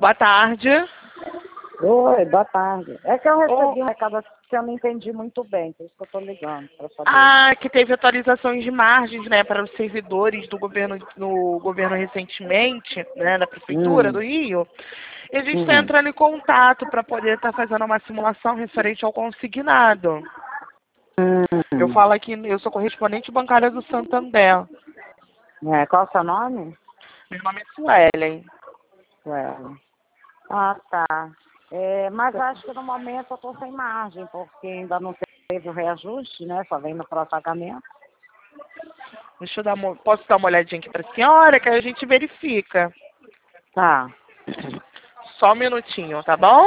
Boa tarde. Oi, boa tarde. É que eu recebi Oh. um recado que eu não entendi muito bem, por isso que eu estou ligando para saber. Ah, que teve atualizações de margens, né, para os servidores do governo, no governo recentemente, né, da Prefeitura do Rio. E a gente está entrando em contato para poder estar fazendo uma simulação referente ao consignado. Eu falo aqui, eu sou correspondente bancária do Santander. Qual o seu nome? Meu nome é Suelen. Sueli. Ah, tá. Mas acho que no momento eu estou sem margem, porque ainda não teve o reajuste, né? Só vem no pró-pagamento. Deixa eu dar posso dar uma olhadinha aqui para a senhora, que aí a gente verifica. Tá. Só um minutinho, tá bom?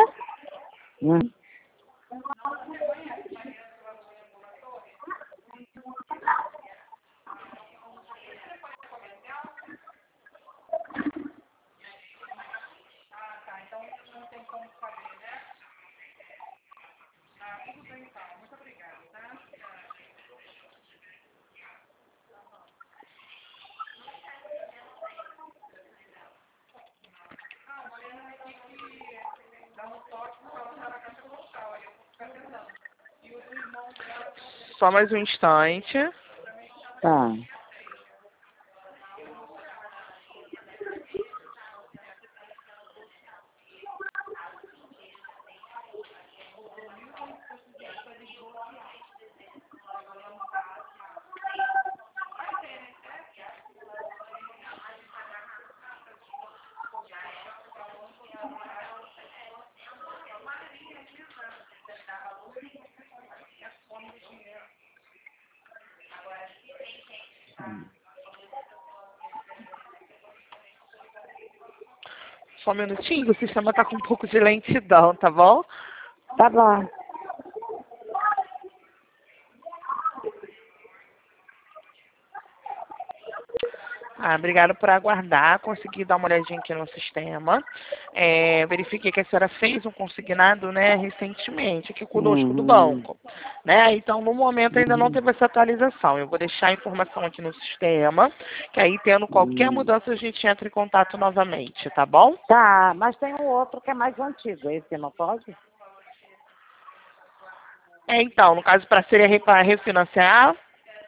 Só mais um instante. Tá. Só um minutinho, o sistema tá com um pouco de lentidão, tá bom? Tá bom. Obrigada por aguardar. Consegui dar uma olhadinha aqui no sistema. Verifiquei que a senhora fez um consignado, né, recentemente aqui conosco do banco, né? Então, no momento ainda não teve essa atualização. Eu vou deixar a informação aqui no sistema, que aí tendo qualquer mudança a gente entra em contato novamente, tá bom? Tá, mas tem um outro que é mais antigo, esse não pode? Então, no caso, para ser para refinanciar.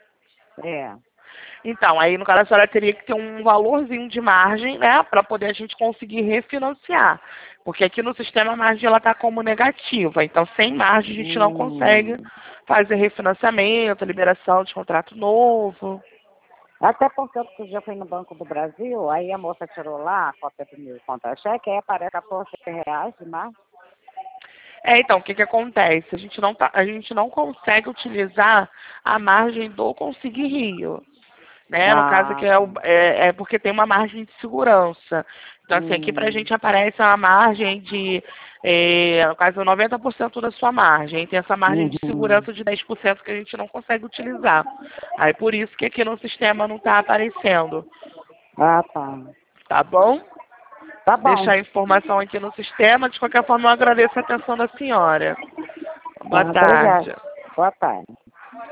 Então, aí no caso a senhora teria que ter um valorzinho de margem, né, para poder a gente conseguir refinanciar. Porque aqui no sistema a margem ela está como negativa. Então, sem margem a gente não consegue fazer refinanciamento, liberação de contrato novo. Até porque outro dia eu fui no Banco do Brasil, aí a moça tirou lá a cópia do meu contra-cheque, aí aparece R$14 de margem. Então, o que acontece? A gente não consegue utilizar a margem do Consigue Rio. Né? No caso aqui é porque tem uma margem de segurança. Então, assim, aqui pra gente aparece uma margem de, no caso, 90% da sua margem. Tem essa margem de segurança de 10% que a gente não consegue utilizar. Aí, por isso que aqui no sistema não está aparecendo. Ah, tá. Tá bom? Tá bom. Deixar a informação aqui no sistema. De qualquer forma, eu agradeço a atenção da senhora. Boa tarde. Obrigada. Boa tarde.